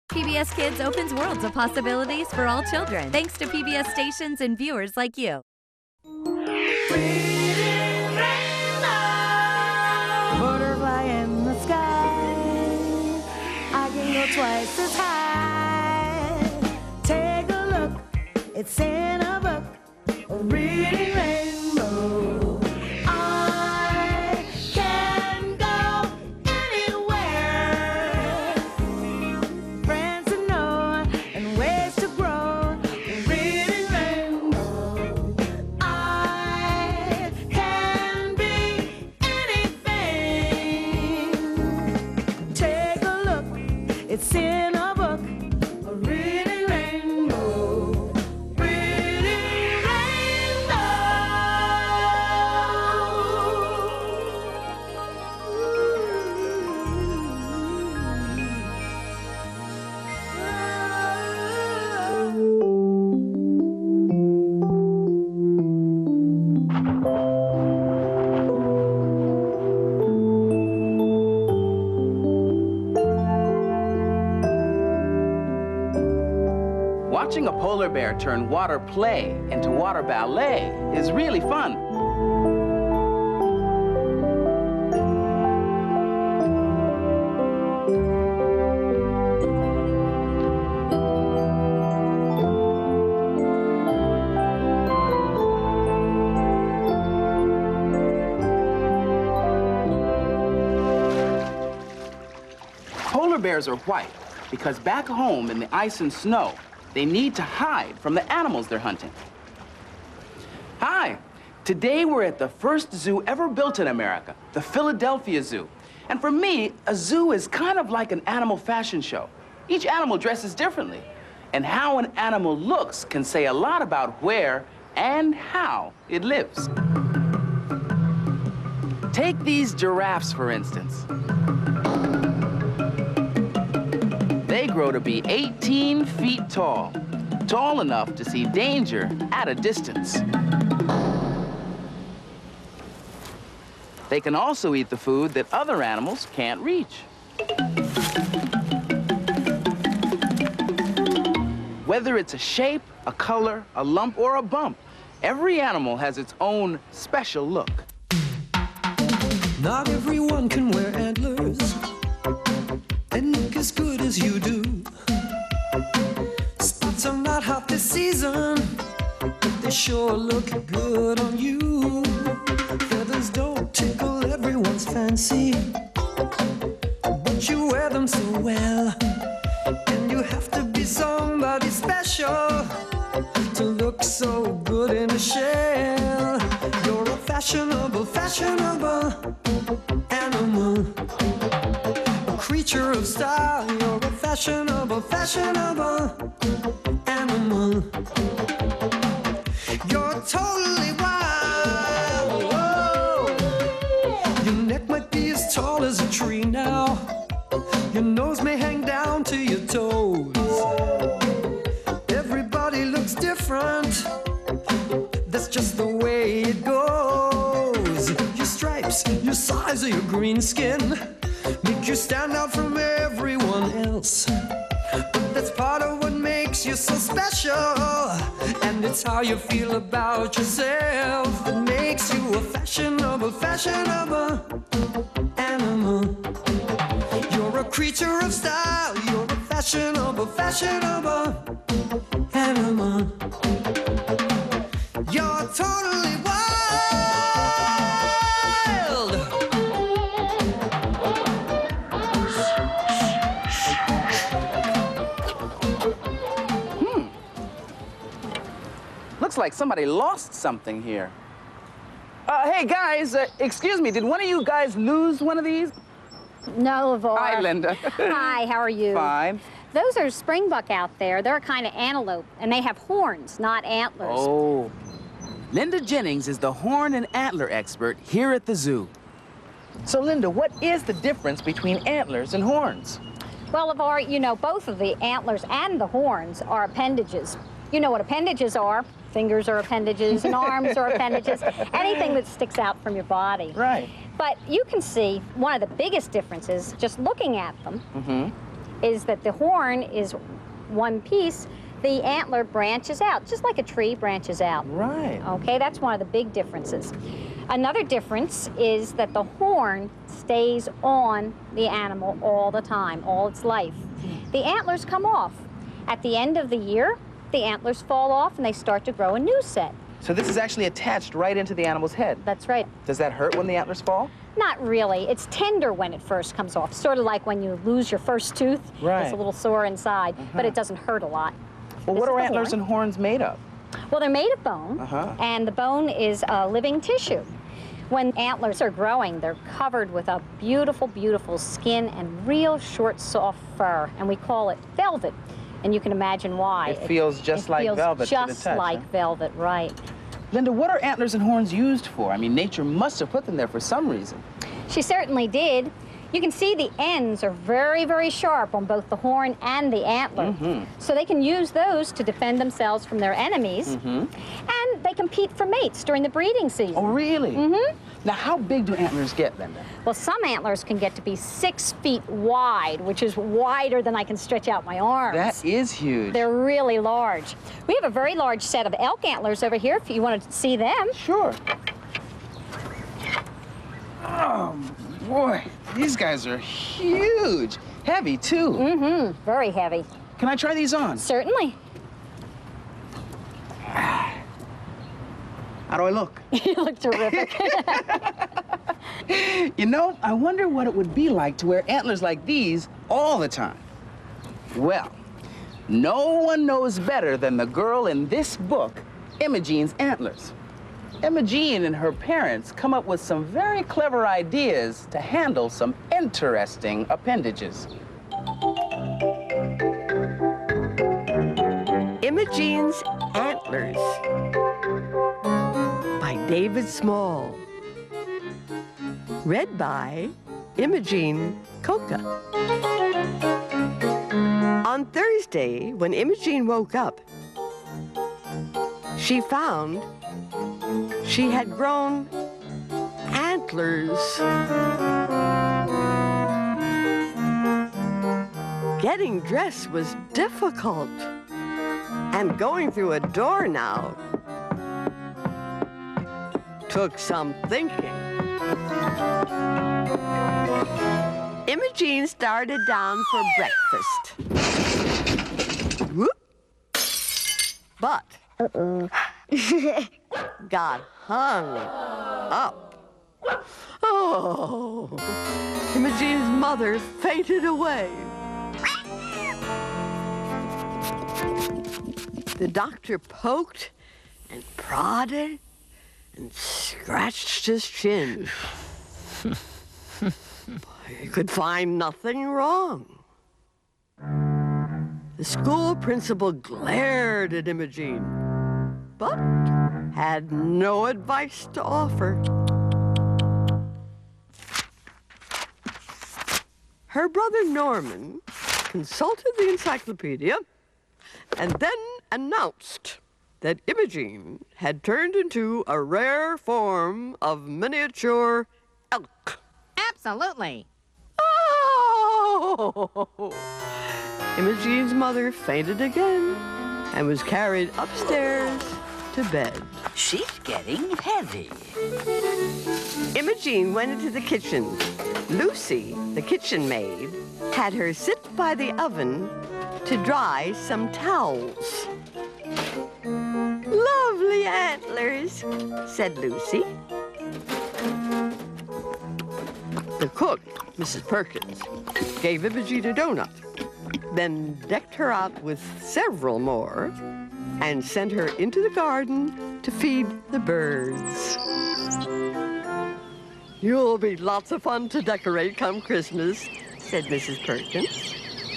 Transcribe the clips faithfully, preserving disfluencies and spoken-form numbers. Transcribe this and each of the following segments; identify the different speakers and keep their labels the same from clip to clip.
Speaker 1: P B S Kids opens worlds of possibilities for all children, thanks to P B S stations and viewers like you.
Speaker 2: Butterfly in the sky, I can go twice as high. Take a look, it's in a book, a reading rainbow. I can go anywhere. Friends to know and ways to grow, a reading rainbow. I can be anything. Take a look, it's in a book, a reading rainbow. Reading
Speaker 3: Watching a polar bear turn water play into water ballet is really fun. Polar bears are white because back home in the ice and snow, they need to hide from the animals they're hunting. Hi, today we're at the first zoo ever built in America, the Philadelphia Zoo. And for me, a zoo is kind of like an animal fashion show. Each animal dresses differently, and how an animal looks can say a lot about where and how it lives. Take these giraffes, for instance. They grow to be eighteen feet tall, tall enough to see danger at a distance. They can also eat the food that other animals can't reach. Whether it's a shape, a color, a lump, or a bump, every animal has its own special look.
Speaker 4: Not everyone can wear antlers and look as good as you do. Spots are not hot this season, but they sure look good on you. Feathers don't tickle everyone's fancy, but you wear them so well. And you have to be somebody special to look so good in a shell. You're a fashionable, fashionable animal, creature of style. You're a fashionable, fashionable animal. You're totally wild. Whoa. Your neck might be as tall as a tree now. Your nose may hang down to your toes. Everybody looks different. That's just the way it goes. Your stripes, your size, or your green skin make you stand out from everyone else. But that's part of what makes you so special. And it's how you feel about yourself that makes you a fashionable, fashionable animal. You're a creature of style. You're a fashionable, fashionable animal. You're totally wild.
Speaker 3: Looks like somebody lost something here. Uh, hey, guys, uh, excuse me, did one of you guys lose one of these?
Speaker 5: No, LeVar.
Speaker 3: Hi, Linda.
Speaker 5: Hi, how are you?
Speaker 3: Fine.
Speaker 5: Those are springbuck out there. They're a kind of antelope, and they have horns, not antlers.
Speaker 3: Oh. Linda Jennings is the horn and antler expert here at the zoo. So, Linda, what is the difference between antlers and horns?
Speaker 5: Well, LeVar, you know, both of the antlers and the horns are appendages. You know what appendages are. Fingers are appendages, and arms are appendages. Anything that sticks out from your body.
Speaker 3: Right.
Speaker 5: But you can see one of the biggest differences just looking at them.
Speaker 3: Mm-hmm.
Speaker 5: is that the horn is one piece, the antler branches out, just like a tree branches out.
Speaker 3: Right.
Speaker 5: Okay, that's one of the big differences. Another difference is that the horn stays on the animal all the time, all its life. The antlers come off. At the end of the year, the antlers fall off and they start to grow a new set.
Speaker 3: So this is actually attached right into the animal's head.
Speaker 5: That's right.
Speaker 3: Does that hurt when the antlers fall?
Speaker 5: Not really. It's tender when it first comes off, sort of like when you lose your first tooth.
Speaker 3: Right.
Speaker 5: It's a little sore inside, but it doesn't hurt a lot.
Speaker 3: Well,
Speaker 5: This
Speaker 3: what
Speaker 5: is
Speaker 3: are
Speaker 5: the
Speaker 3: antlers
Speaker 5: horn.
Speaker 3: and horns made of?
Speaker 5: Well, they're made of bone,
Speaker 3: Uh-huh.
Speaker 5: and the bone is uh, living tissue. When antlers are growing, they're covered with a beautiful, beautiful skin and real short, soft fur, and we call it velvet. And you can imagine why.
Speaker 3: It feels just
Speaker 5: it
Speaker 3: like
Speaker 5: feels
Speaker 3: velvet to the
Speaker 5: just
Speaker 3: touch,
Speaker 5: like
Speaker 3: huh?
Speaker 5: velvet, right.
Speaker 3: Linda, what are antlers and horns used for? I mean, nature must have put them there for some reason.
Speaker 5: She certainly did. You can see the ends are very, very sharp on both the horn and the antler.
Speaker 3: Mm-hmm.
Speaker 5: So they can use those to defend themselves from their enemies.
Speaker 3: Mm-hmm.
Speaker 5: And they compete for mates during the breeding season.
Speaker 3: Oh, really?
Speaker 5: Mm-hmm.
Speaker 3: Now, how big do antlers get, Linda?
Speaker 5: Well, some antlers can get to be six feet wide, which is wider than I can stretch out my arms.
Speaker 3: That is huge.
Speaker 5: They're really large. We have a very large set of elk antlers over here if you want to see them.
Speaker 3: Sure. Oh, boy. These guys are huge. Heavy, too.
Speaker 5: Mm-hmm. Very heavy.
Speaker 3: Can I try these on?
Speaker 5: Certainly.
Speaker 3: How do I look?
Speaker 5: You look terrific.
Speaker 3: You know, I wonder what it would be like to wear antlers like these all the time. Well, no one knows better than the girl in this book, Imogene's antlers. Imogene and her parents come up with some very clever ideas to handle some interesting appendages.
Speaker 6: Imogene's Antlers by David Small. Read by Imogene Coca. On Thursday, when Imogene woke up, she found she had grown antlers. Getting dressed was difficult, and going through a door now took some thinking. Imogene started down for breakfast. Whoop. But got hung up. Oh, Imogene's mother fainted away. The doctor poked and prodded and scratched his chin. He could find nothing wrong. The school principal glared at Imogene, but had no advice to offer. Her brother Norman consulted the encyclopedia and then announced that Imogene had turned into a rare form of miniature elk.
Speaker 7: Absolutely.
Speaker 6: Oh! Imogene's mother fainted again and was carried upstairs to bed.
Speaker 7: She's getting heavy.
Speaker 6: Imogene went into the kitchen. Lucy, the kitchen maid, had her sit by the oven to dry some towels. Lovely antlers, said Lucy. The cook, Missus Perkins, gave Imogene a donut, then decked her out with several more and sent her into the garden to feed the birds. You'll be lots of fun to decorate come Christmas, said Missus Perkins.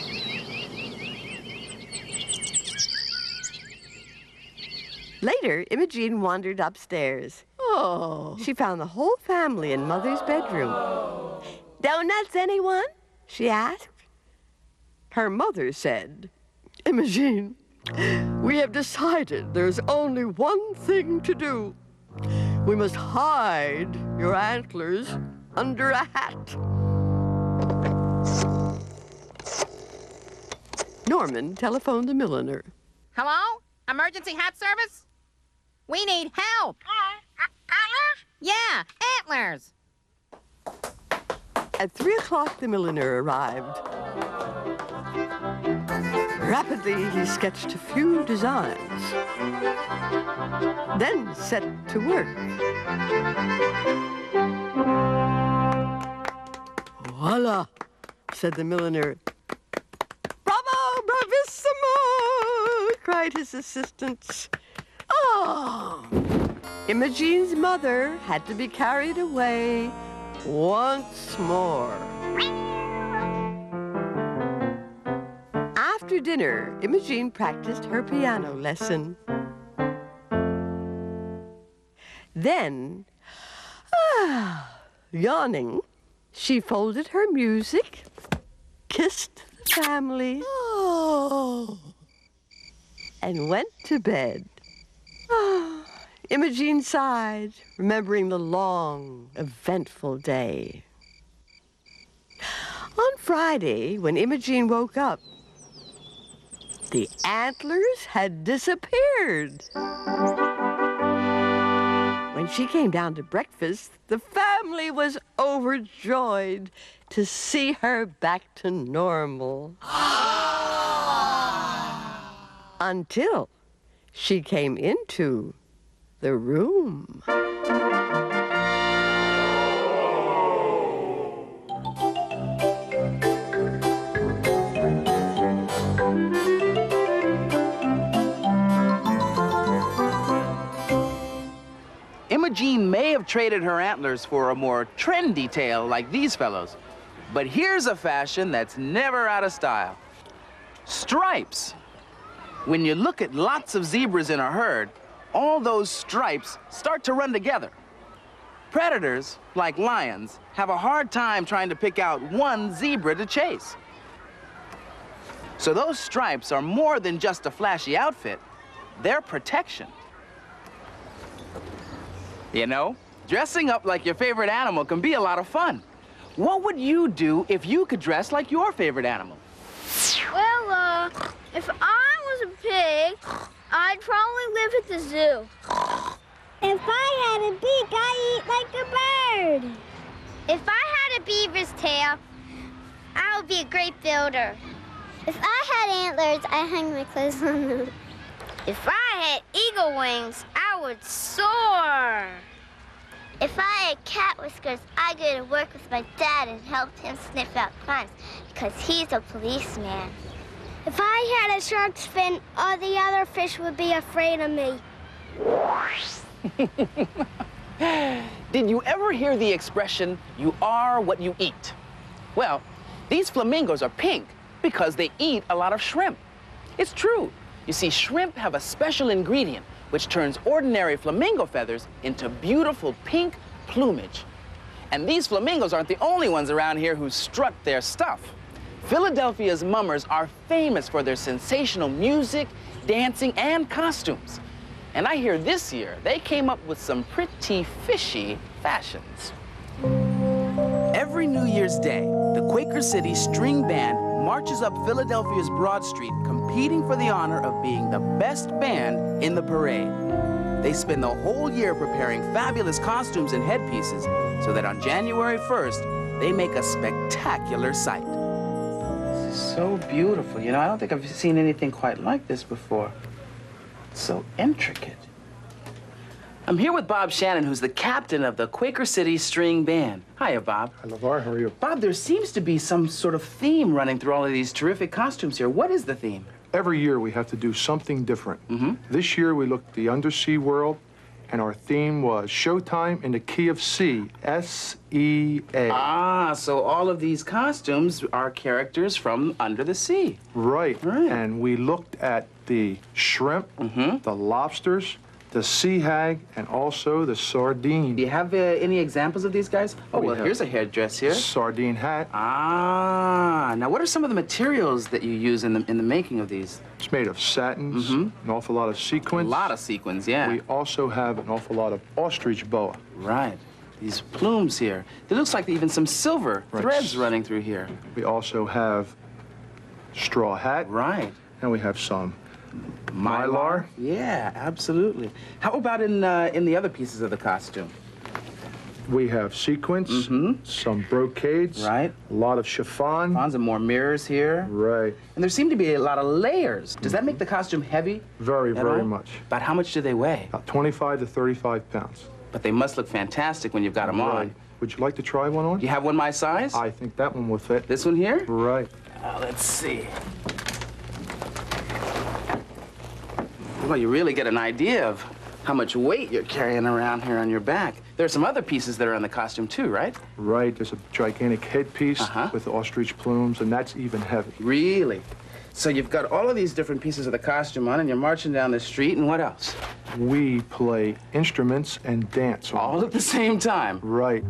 Speaker 6: Later, Imogene wandered upstairs. Oh. She found the whole family in Mother's bedroom. Donuts, anyone? She asked. Her mother said, Imogene, we have decided there's only one thing to do. We must hide your antlers under a hat. Norman telephoned the milliner.
Speaker 7: Hello? Emergency hat service? We need help. Antlers? Yeah, antlers.
Speaker 6: At three o'clock, the milliner arrived. Rapidly, he sketched a few designs, then set to work. Voila, said the milliner. Bravo, bravissimo, cried his assistants. Oh, Imogene's mother had to be carried away once more. After dinner, Imogene practiced her piano lesson. Then, ah, yawning, she folded her music, kissed the family, oh, and went to bed. Ah, Imogene sighed, remembering the long, eventful day. On Friday, when Imogene woke up, the antlers had disappeared. When she came down to breakfast, the family was overjoyed to see her back to normal. Until she came into the room.
Speaker 3: Imogene may have traded her antlers for a more trendy tail like these fellows, but here's a fashion that's never out of style. Stripes. When you look at lots of zebras in a herd, all those stripes start to run together. Predators, like lions, have a hard time trying to pick out one zebra to chase. So those stripes are more than just a flashy outfit. They're protection. You know, dressing up like your favorite animal can be a lot of fun. What would you do if you could dress like your favorite animal?
Speaker 8: Well, uh, if I was a pig, I'd probably live at the zoo.
Speaker 9: If I had a beak, I'd eat like a bird.
Speaker 8: If I had a beaver's tail, I would be a great builder.
Speaker 9: If I had antlers, I hung my clothes on them.
Speaker 8: If I had eagle wings, I would soar.
Speaker 9: If I had cat whiskers, I'd go to work with my dad and help him sniff out crimes, because he's a policeman.
Speaker 8: If I had a shark's fin, all the other fish would be afraid of me.
Speaker 3: Did you ever hear the expression, you are what you eat? Well, these flamingos are pink because they eat a lot of shrimp. It's true. You see, shrimp have a special ingredient which turns ordinary flamingo feathers into beautiful pink plumage. And these flamingos aren't the only ones around here who strut their stuff. Philadelphia's mummers are famous for their sensational music, dancing, and costumes. And I hear this year they came up with some pretty fishy fashions. Every New Year's Day, the Quaker City String Band marches up Philadelphia's Broad Street, competing for the honor of being the best band in the parade. They spend the whole year preparing fabulous costumes and headpieces so that on January first, they make a spectacular sight. This is so beautiful. You know, I don't think I've seen anything quite like this before. It's so intricate. I'm here with Bob Shannon, who's the captain of the Quaker City String Band. Hiya, Bob.
Speaker 10: Hi, LeVar. How are you?
Speaker 3: Bob, there seems to be some sort of theme running through all of these terrific costumes here. What is the theme?
Speaker 10: Every year we have to do something different.
Speaker 3: Mm-hmm.
Speaker 10: This year we looked at the undersea world, and our theme was Showtime in the Key of C, S E A.
Speaker 3: Ah, so all of these costumes are characters from under the sea.
Speaker 10: Right.
Speaker 3: Right.
Speaker 10: And we looked at the shrimp,
Speaker 3: Mm-hmm.
Speaker 10: the lobsters, the sea hag, and also the sardine.
Speaker 3: Do you have uh, any examples of these guys? Oh,
Speaker 10: We
Speaker 3: well,
Speaker 10: have
Speaker 3: here's a headdress here.
Speaker 10: Sardine hat.
Speaker 3: Ah, now what are some of the materials that you use in the, in the making of these?
Speaker 10: It's made of satins,
Speaker 3: Mhm.
Speaker 10: an awful lot of sequins.
Speaker 3: A lot of sequins, yeah.
Speaker 10: We also have an awful lot of ostrich boa.
Speaker 3: Right. These plumes here. There looks like even some silver
Speaker 10: Right.
Speaker 3: threads running through here.
Speaker 10: We also have straw hat.
Speaker 3: Right.
Speaker 10: And we have some
Speaker 3: Mylar.
Speaker 10: Mylar.
Speaker 3: Yeah, absolutely. How about in uh, in the other pieces of the costume?
Speaker 10: We have sequins,
Speaker 3: mm-hmm.
Speaker 10: some brocades,
Speaker 3: right?
Speaker 10: A lot of chiffon.
Speaker 3: Chiffons and more mirrors here.
Speaker 10: Right.
Speaker 3: And there seem to be a lot of layers. Does that make the costume heavy?
Speaker 10: Very, very
Speaker 3: all?
Speaker 10: much.
Speaker 3: About how much do they weigh?
Speaker 10: About twenty-five to thirty-five pounds.
Speaker 3: But they must look fantastic when you've got them
Speaker 10: right.
Speaker 3: on.
Speaker 10: Would you like to try one on?
Speaker 3: Do you have one my size?
Speaker 10: I think that one will fit.
Speaker 3: This one here?
Speaker 10: Right.
Speaker 3: Uh, let's see. Well, you really get an idea of how much weight you're carrying around here on your back. There are some other pieces that are in the costume too, right?
Speaker 10: Right. There's a gigantic headpiece
Speaker 3: uh-huh.
Speaker 10: with ostrich plumes, and that's even heavy.
Speaker 3: Really? So you've got all of these different pieces of the costume on, and you're marching down the street, and what else?
Speaker 10: We play instruments and dance.
Speaker 3: All at the same time?
Speaker 10: Right.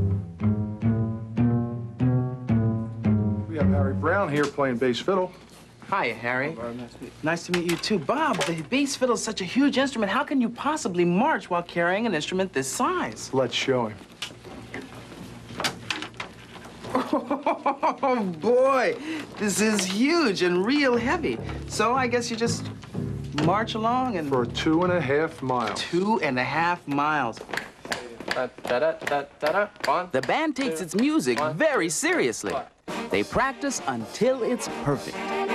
Speaker 10: We have Harry Brown here playing bass fiddle.
Speaker 3: Hiya, Harry. Oh, nice to meet you. Nice to meet you, too. Bob, the bass fiddle is such a huge instrument. How can you possibly march while carrying an instrument this size?
Speaker 10: Let's show him.
Speaker 3: Oh, boy. This is huge and real heavy. So I guess you just march along and...
Speaker 10: For two and a half miles.
Speaker 3: Two and a half miles.
Speaker 11: Da, da, da, da, da, da. One,
Speaker 3: the band takes
Speaker 11: two,
Speaker 3: its music
Speaker 11: one,
Speaker 3: very seriously.
Speaker 11: one.
Speaker 3: They practice until it's perfect.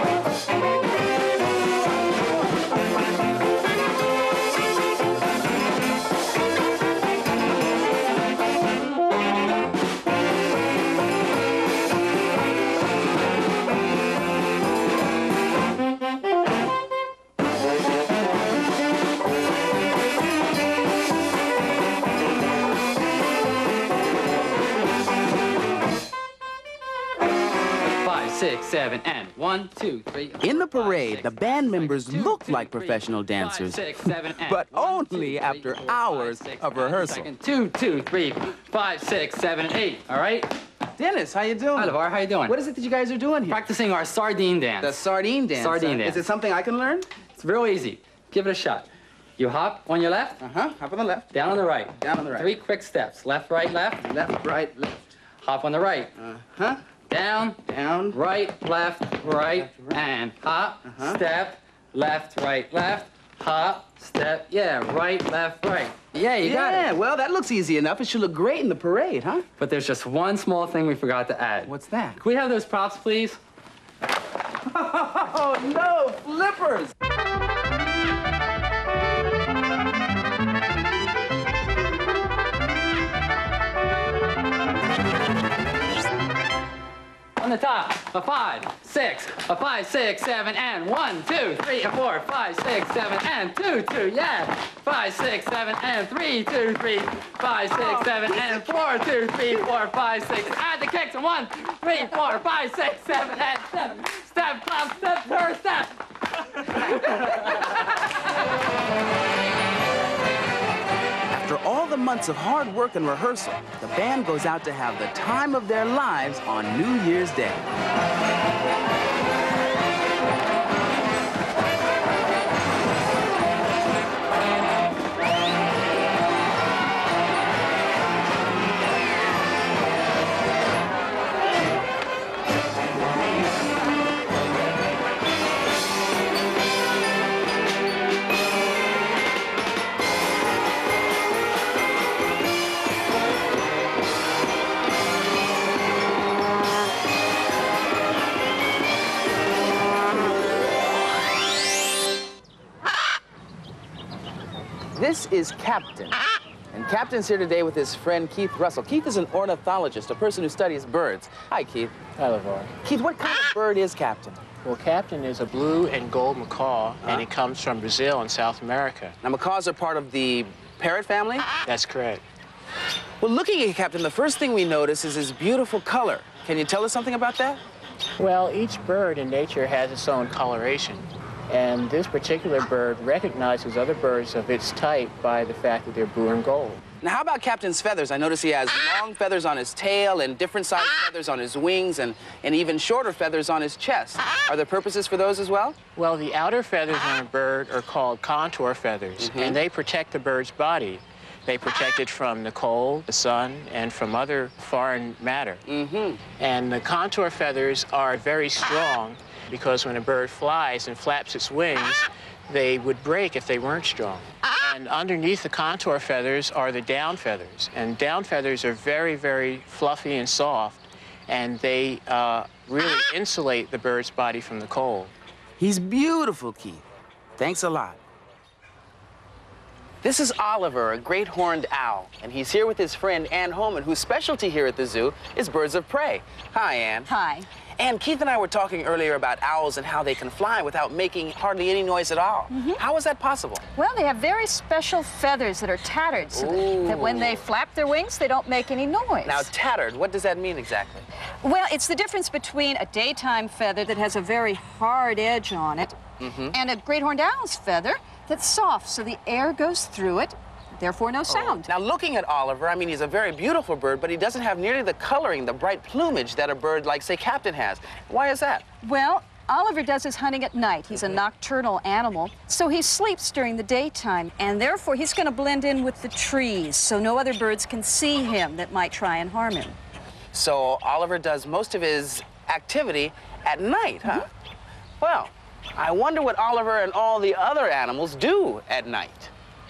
Speaker 11: Six, seven, and one, two, three. Four,
Speaker 3: in the parade,
Speaker 11: five, six,
Speaker 3: the band members
Speaker 11: two,
Speaker 3: look
Speaker 11: two,
Speaker 3: like
Speaker 11: three,
Speaker 3: professional
Speaker 11: five,
Speaker 3: dancers,
Speaker 11: six, seven, and
Speaker 3: but
Speaker 11: one,
Speaker 3: only
Speaker 11: two,
Speaker 3: after
Speaker 11: three,
Speaker 3: hours
Speaker 11: four, five, six,
Speaker 3: of
Speaker 11: nine,
Speaker 3: rehearsal.
Speaker 11: second. Two, two, three, five, six, seven, eight. All right.
Speaker 3: Dennis, how you doing?
Speaker 11: Hi, LeVar. How you doing?
Speaker 3: What is it that you guys are doing here?
Speaker 11: Practicing our sardine dance.
Speaker 3: The sardine dance.
Speaker 11: Sardine
Speaker 3: huh?
Speaker 11: dance.
Speaker 3: Is it something I can learn?
Speaker 11: It's real easy. Give it a shot. You hop on your left.
Speaker 3: Uh huh. Hop on the left.
Speaker 11: Down on the right.
Speaker 3: Down on the right.
Speaker 11: Three quick steps. Left, right, left.
Speaker 3: Left, right, left.
Speaker 11: Hop on the right.
Speaker 3: Uh huh.
Speaker 11: Down,
Speaker 3: down,
Speaker 11: right, left, right,
Speaker 3: left, right.
Speaker 11: and hop,
Speaker 3: uh-huh.
Speaker 11: step, left, right, left, hop, step, yeah, right, left, right. Yeah, you
Speaker 3: yeah,
Speaker 11: got it.
Speaker 3: Yeah, well, that looks easy enough. It should look great in the parade, huh?
Speaker 11: But there's just one small thing we forgot to add.
Speaker 3: What's that?
Speaker 11: Can we have those props, please?
Speaker 3: Oh, no, flippers!
Speaker 11: On the top, a five, six, a five, six, seven, and one, two, three, a four, five, six, seven, and two, two, yeah. Five, six, seven, and three, two, three, five, six, seven, and four, two, three, four, five, six. Add the kicks, and one, three, four, five, six, seven, and seven. Step, clap, step, per step.
Speaker 3: After all the months of hard work and rehearsal, the band goes out to have the time of their lives on New Year's Day. This is Captain. And Captain's here today with his friend Keith Russell. Keith is an ornithologist, a person who studies birds. Hi, Keith.
Speaker 12: Hi, LeVar.
Speaker 3: Keith, what kind of bird is Captain?
Speaker 12: Well, Captain is a blue and gold macaw, huh? and it comes from Brazil and South America.
Speaker 3: Now, macaws are part of the parrot family?
Speaker 12: That's correct.
Speaker 3: Well, looking at Captain, the first thing we notice is his beautiful color. Can you tell us something about that?
Speaker 12: Well, each bird in nature has its own coloration. And this particular bird recognizes other birds of its type by the fact that they're blue and gold.
Speaker 3: Now, how about Captain's feathers? I notice he has long feathers on his tail and different sized feathers on his wings and, and even shorter feathers on his chest. Are there purposes for those as well?
Speaker 12: Well, the outer feathers on a bird are called contour feathers, mm-hmm. and they protect the bird's body. They protect it from the cold, the sun, and from other foreign matter.
Speaker 3: Mm-hmm.
Speaker 12: And the contour feathers are very strong, because when a bird flies and flaps its wings, they would break if they weren't strong. And underneath the contour feathers are the down feathers. And down feathers are very, very fluffy and soft, and they uh, really insulate the bird's body from the cold.
Speaker 3: He's beautiful, Keith. Thanks a lot. This is Oliver, a great horned owl, and he's here with his friend Ann Holman, whose specialty here at the zoo is birds of prey. Hi, Ann.
Speaker 13: Hi.
Speaker 3: Ann, Keith and I were talking earlier about owls and how they can fly without making hardly any noise at all.
Speaker 13: Mm-hmm.
Speaker 3: How is that possible?
Speaker 13: Well, they have very special feathers that are tattered, so that, that when they flap their wings, they don't make any noise.
Speaker 3: Now, tattered, what does that mean exactly?
Speaker 13: Well, it's the difference between a daytime feather that has a very hard edge on it mm-hmm. and a great horned owl's feather that's soft, so the air goes through it, therefore no sound.
Speaker 3: Oh. Now, looking at Oliver, I mean, he's a very beautiful bird, but he doesn't have nearly the coloring, the bright plumage that a bird like, say, Captain has. Why is that?
Speaker 13: Well, Oliver does his hunting at night. He's a nocturnal animal, so he sleeps during the daytime, and therefore he's going to blend in with the trees, so no other birds can see him that might try and harm him.
Speaker 3: So Oliver does most of his activity at night, huh? Mm-hmm. Well, I wonder what Oliver and all the other animals do at night.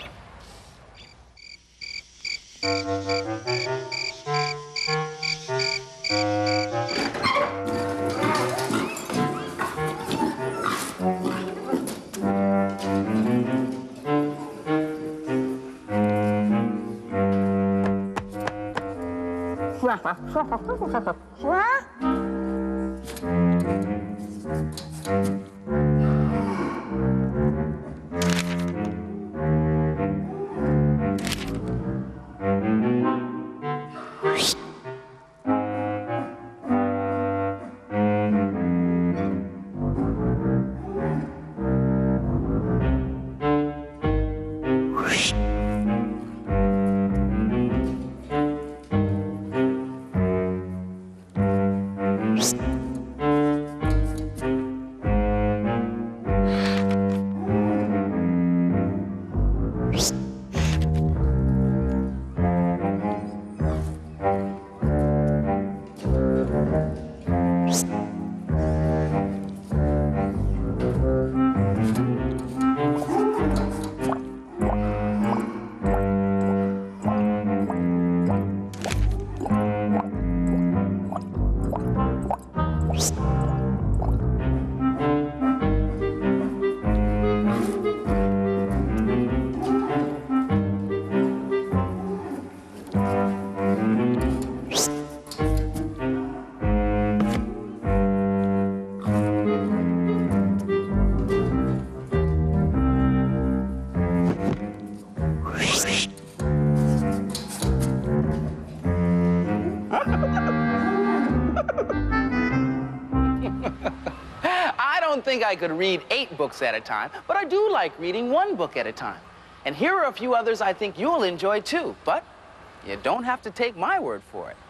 Speaker 3: I don't think I could read eight books at a time, but I do like reading one book at a time. And here are a few others I think you'll enjoy too, but you don't have to take my word for it.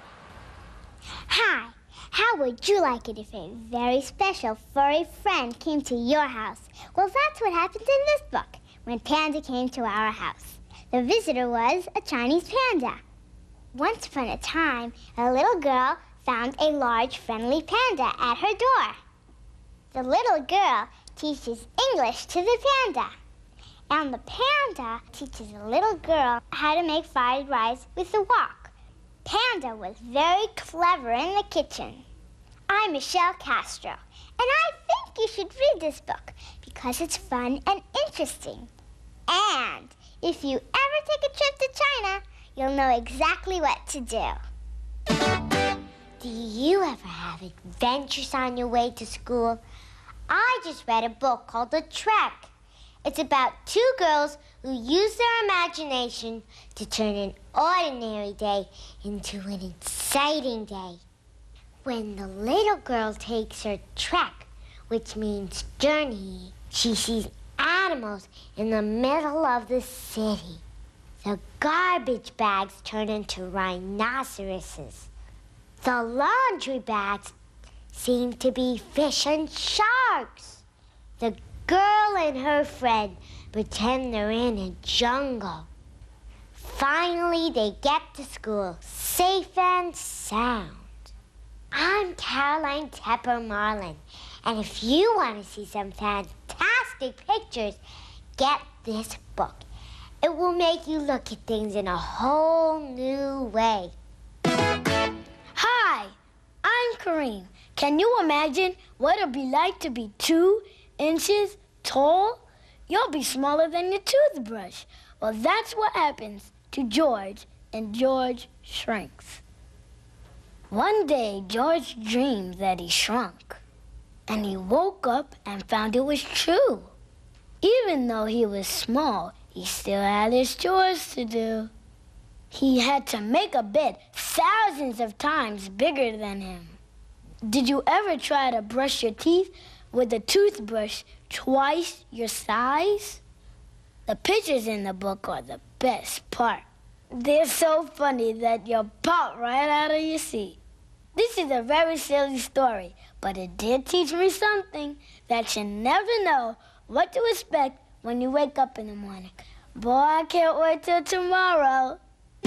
Speaker 9: Hi, how would you like it if a very special furry friend came to your house? Well, that's what happened in this book, when Panda came to our house. The visitor was a Chinese panda. Once upon a time, a little girl found a large, friendly panda at her door. The little girl teaches English to the panda, and the panda teaches the little girl how to make fried rice with a wok. Panda was very clever in the kitchen. I'm Michelle Castro, and I think you should read this book because it's fun and interesting. And if you ever take a trip to China, you'll know exactly what to do. Do you ever have adventures on your way to school? I just read a book called The Trek. It's about two girls who use their imagination to turn an ordinary day into an exciting day. When the little girl takes her trek, which means journey, she sees animals in the middle of the city. The garbage bags turn into rhinoceroses. The laundry bags seem to be fish and sharks. The girl and her friend pretend they're in a jungle. Finally, they get to school, safe and sound. I'm Caroline Tepper Marlin, And if you want to see some fantastic pictures, get this book. It will make you look at things in a whole new way.
Speaker 8: Hi, I'm Kareem. Can you imagine what it'd be like to be two inches tall? You'll be smaller than your toothbrush. Well, that's what happens to George, and George shrinks. One day, George dreamed that he shrunk, and he woke up and found it was true. Even though he was small, he still had his chores to do. He had to make a bed thousands of times bigger than him. Did you ever try to brush your teeth with a toothbrush twice your size? The pictures in the book are the best part. They're so funny that you'll pop right out of your seat. This is a very silly story, but it did teach me something, that you never know what to expect when you wake up in the morning. Boy, I can't wait till tomorrow.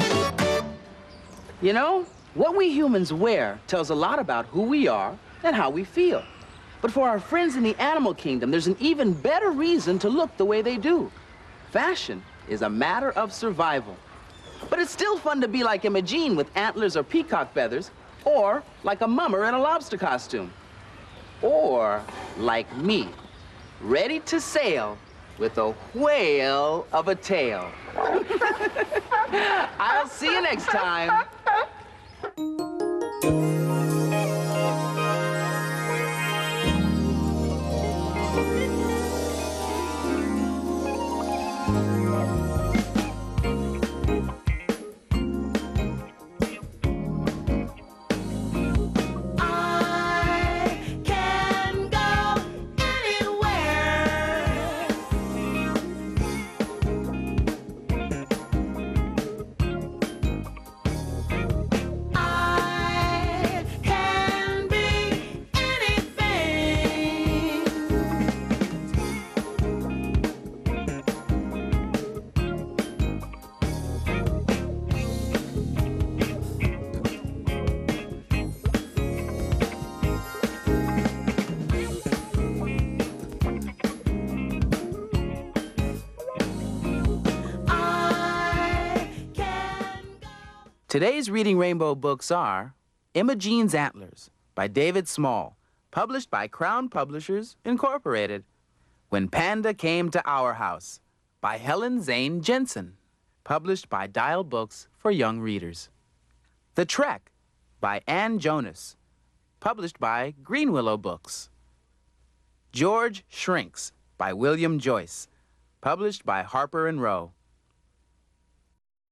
Speaker 3: You know, what we humans wear tells a lot about who we are and how we feel. But for our friends in the animal kingdom, there's an even better reason to look the way they do. Fashion is a matter of survival. But it's still fun to be like Imogene with antlers or peacock feathers, or like a mummer in a lobster costume. Or like me, ready to sail with a whale of a tail. I'll see you next time. Today's Reading Rainbow books are Imogene's Antlers by David Small, published by Crown Publishers, Incorporated. When Panda Came to Our House by Helen Zane Jensen, published by Dial Books for young readers. The Trek by Ann Jonas, published by Green Willow Books. George Shrinks by William Joyce, published by Harper and Row.